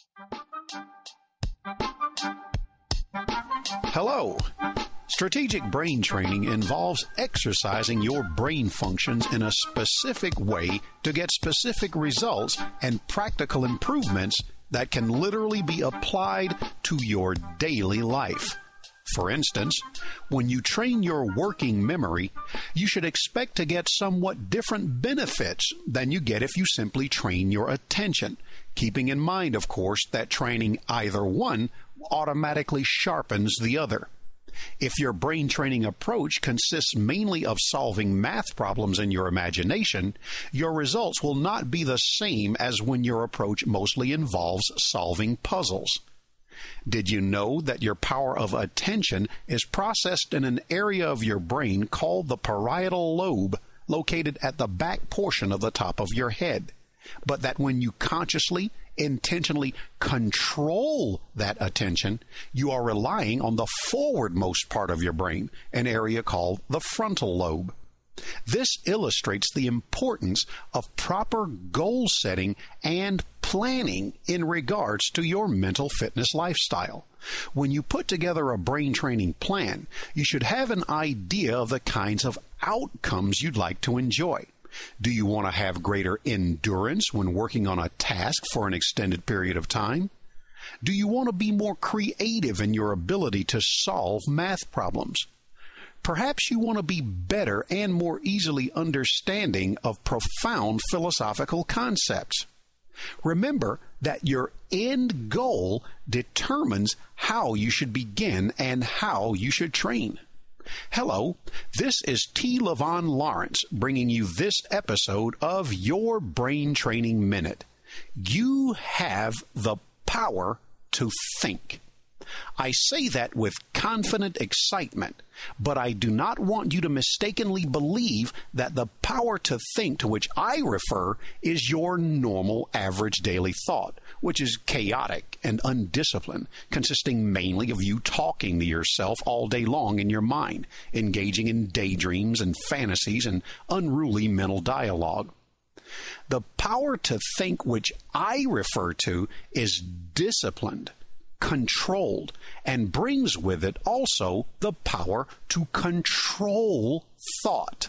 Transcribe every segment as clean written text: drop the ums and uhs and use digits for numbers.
Hello. Strategic brain training involves exercising your brain functions in a specific way to get specific results and practical improvements that can literally be applied to your daily life. For instance, when you train your working memory, you should expect to get somewhat different benefits than you get if you simply train your attention, keeping in mind, of course, that training either one automatically sharpens the other. If your brain training approach consists mainly of solving math problems in your imagination, your results will not be the same as when your approach mostly involves solving puzzles. Did you know that your power of attention is processed in an area of your brain called the parietal lobe, located at the back portion of the top of your head, but that when you consciously, intentionally control that attention, you are relying on the forwardmost part of your brain, an area called the frontal lobe? This illustrates the importance of proper goal setting and planning in regards to your mental fitness lifestyle. When you put together a brain training plan, you should have an idea of the kinds of outcomes you'd like to enjoy. Do you want to have greater endurance when working on a task for an extended period of time? Do you want to be more creative in your ability to solve math problems? Perhaps you want to be better and more easily understanding of profound philosophical concepts. Remember that your end goal determines how you should begin and how you should train. Hello, this is T. Levon Lawrence bringing you this episode of Your Brain Training Minute. You have the power to think. I say that with confident excitement, but I do not want you to mistakenly believe that the power to think to which I refer is your normal average daily thought, which is chaotic and undisciplined, consisting mainly of you talking to yourself all day long in your mind, engaging in daydreams and fantasies and unruly mental dialogue. The power to think which I refer to is disciplined, controlled, and brings with it also the power to control thought.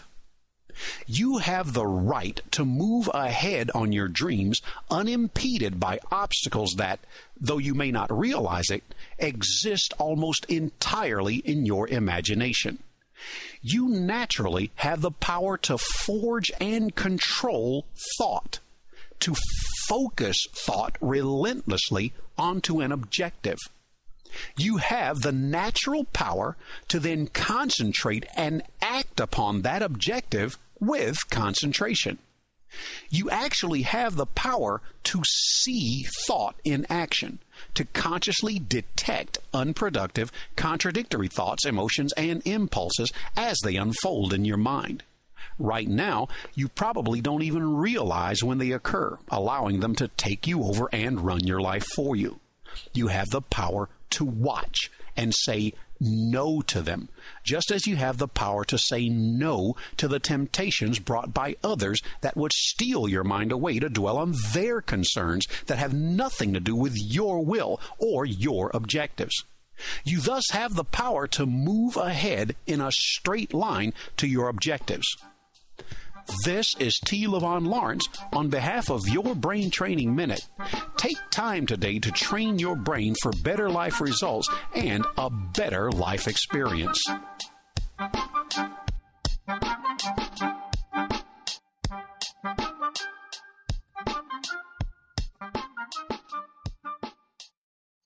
You have the right to move ahead on your dreams unimpeded by obstacles that, though you may not realize it, exist almost entirely in your imagination. You naturally have the power to forge and control thought, to focus thought relentlessly onto an objective. You have the natural power to then concentrate and act upon that objective with concentration. You actually have the power to see thought in action, to consciously detect unproductive, contradictory thoughts, emotions, and impulses as they unfold in your mind. Right now, you probably don't even realize when they occur, allowing them to take you over and run your life for you. You have the power to watch and say no to them, just as you have the power to say no to the temptations brought by others that would steal your mind away to dwell on their concerns that have nothing to do with your will or your objectives. You thus have the power to move ahead in a straight line to your objectives. This is T. Levon Lawrence on behalf of Your Brain Training Minute. Take time today to train your brain for better life results and a better life experience.